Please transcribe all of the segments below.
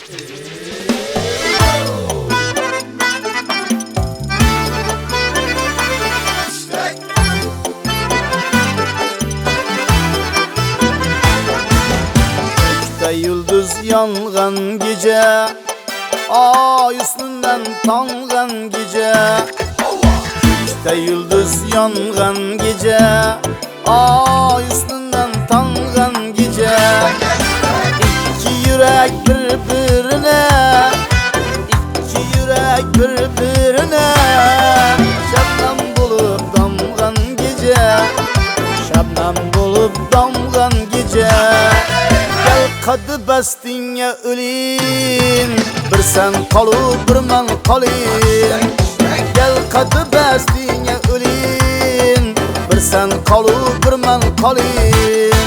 Yıldız yanğan gece, ay üstünden tanğan gece. İşte yıldız yanğan gece, ay üstünden tanğan gece. İki yürek birbirine, iki yürek birbirine. Şebnem bulup damğan gece, şebnem bulup damğan gece. Kadı bastinge öleyim, bir sen kalıp bir men kalayım. Gel kadı bastinge öleyim, bir sen kalıp bir men kalayım.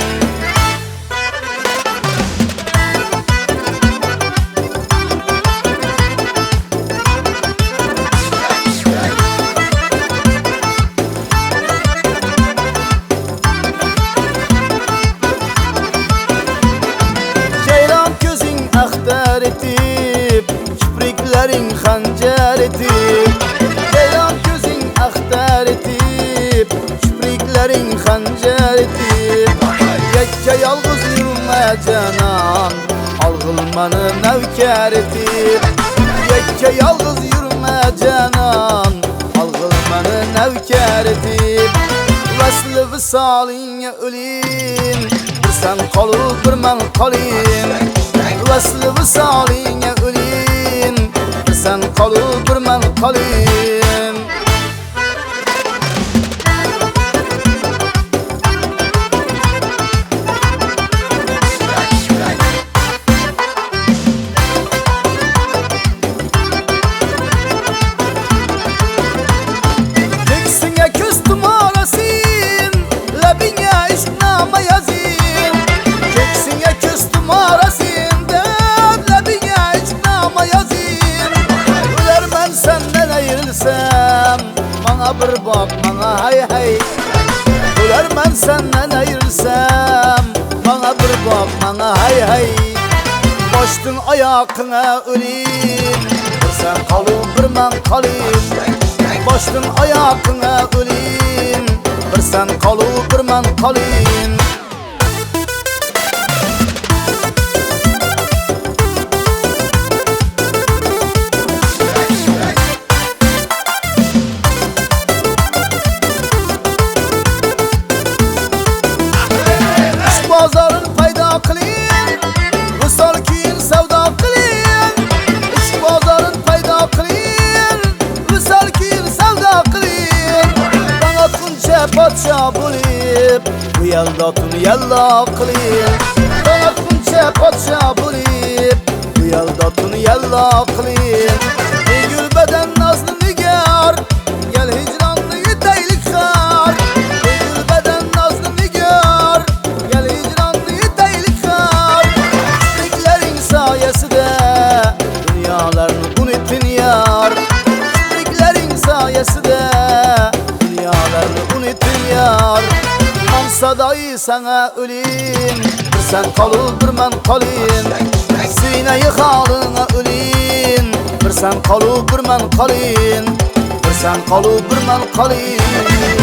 Aktar etip, kipriklerin hancer etip. Ceylan gözün aktar etip, kipriklerin hancer etip. Yekke yalğız yürüme canan, algılmanı nevker etip. Yekke yalğız yürüme canan, algılmanı nevker etip. Vesli visalinge öleyim, bir sen kalıp bir men kalayım. Vesli visaline öleyim, bir sen kalıp bir men kalayım. Teksine küstüm arasın, labine işnama yazayım. Teksine küstüm arasın, bana bir bak bana hay hay. Ular ben senden ayrılsam, bana bir bak bana hay hay. Baştın ayakına öleyim, bir sen kalıp bir men kalayım. Baştın ayakına öleyim, bir sen kalıp bir men kalayım. Bazarın payda kılın, vısal kiyin sevda kılın. İş bazarın payda kılın, vısal kiyin sevda kılın. Bana kunçe patşa bulup, bu yelda tunu yella kılın. Bana kunçe patşa bulup, bu yelda tunu yella kılın. Gül beden nazlı nigar, gel hicranlı yüdeylik kar. Gül beden nazlı nigar, gel hicranlı yüdeylik kar. Kipriklerin sayesinde dünyalarını unutun yar. Kipriklerin sayesinde dünyalarını unutun yar. Mansadayı sana öleyim, bir sen kalıp bir men kalayım. Sineyi halına öleyim, bir sen kalıp bir men kalayım. Bir sen kalıp bir men kalayım.